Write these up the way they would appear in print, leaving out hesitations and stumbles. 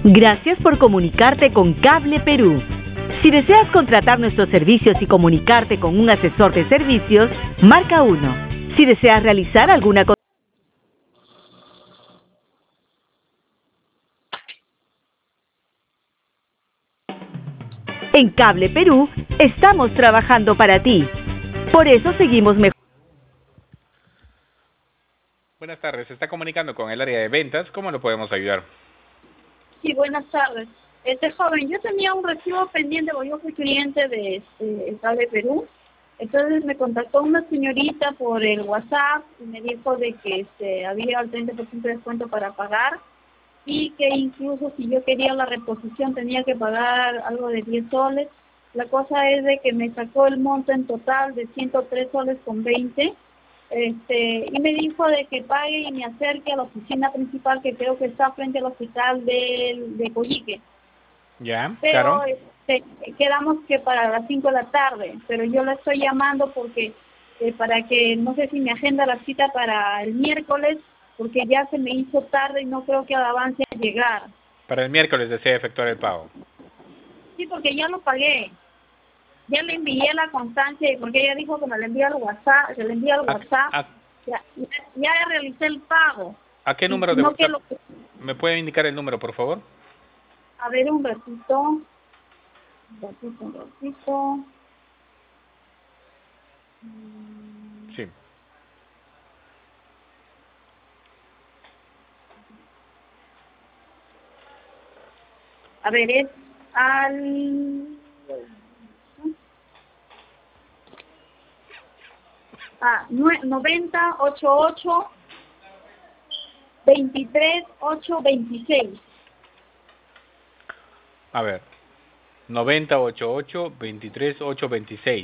Gracias por comunicarte con Cable Perú. Si deseas contratar nuestros servicios y comunicarte con un asesor de servicios, marca 1. Si deseas realizar alguna cosa en Cable Perú, estamos trabajando para ti. Por eso seguimos mejor. Buenas tardes, se está comunicando con el área de ventas. ¿Cómo lo podemos ayudar? Sí, buenas tardes. Joven, yo tenía un recibo pendiente, porque yo fui cliente de el Cable Perú. Entonces me contactó una señorita por el WhatsApp y me dijo de que había el 30% de descuento para pagar y que incluso si yo quería la reposición tenía que pagar algo de 10 soles. La cosa es de que me sacó el monto en total de 103 soles con 20 y me dijo de que pague y me acerque a la oficina principal que creo que está frente al hospital de Coyique. Ya, Pero claro. quedamos que para las 5 de la tarde, pero yo la estoy llamando porque para que no sé si me agenda la cita para el miércoles, porque ya se me hizo tarde y no creo que avance a llegar. Para el miércoles desea efectuar el pago. Sí, porque ya lo pagué. Ya le envié la constancia, porque ella dijo que me la envía al WhatsApp, se le envía al WhatsApp. Ya realicé el pago. ¿A qué número de WhatsApp? ¿Me puede indicar el número, por favor? A ver, un ratito. Sí. A ver, es al 9088 23826. A ver, 9088 23826.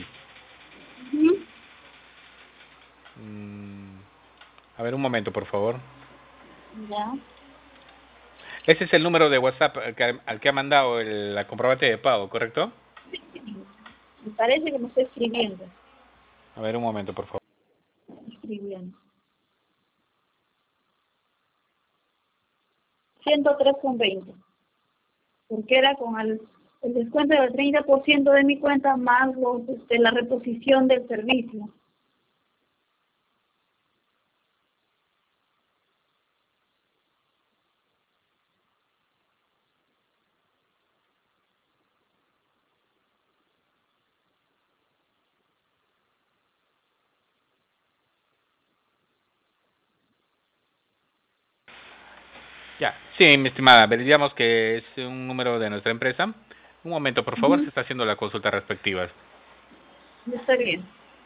A ver, un momento, por favor. Ya. Ese es el número de WhatsApp al que ha mandado la comprobante de pago, ¿correcto? Me parece que me está escribiendo. A ver, un momento, por favor. Escribiendo. 103,20. Porque era con el descuento del 30% de mi cuenta más la reposición del servicio. Ya, sí, mi estimada, veríamos que es un número de nuestra empresa. Un momento, por favor, se está haciendo la consulta respectiva. Está bien.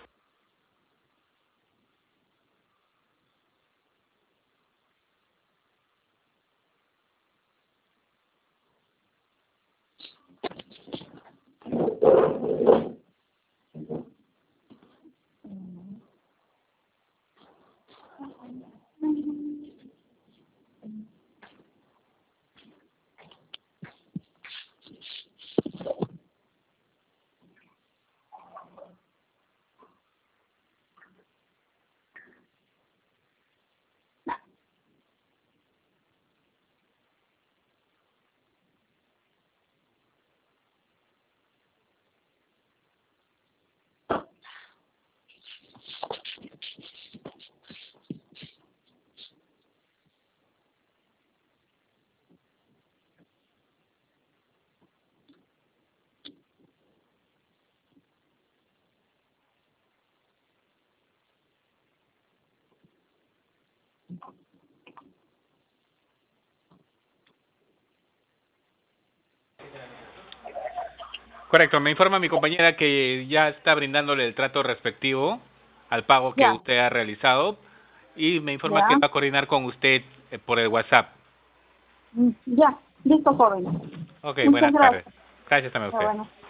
Correcto, me informa mi compañera que ya está brindándole el trato respectivo al pago que usted ha realizado y me informa que va a coordinar con usted por el WhatsApp. Ya, listo, joven. Ok, Muchas buenas tardes. gracias. Gracias también a usted. Bueno.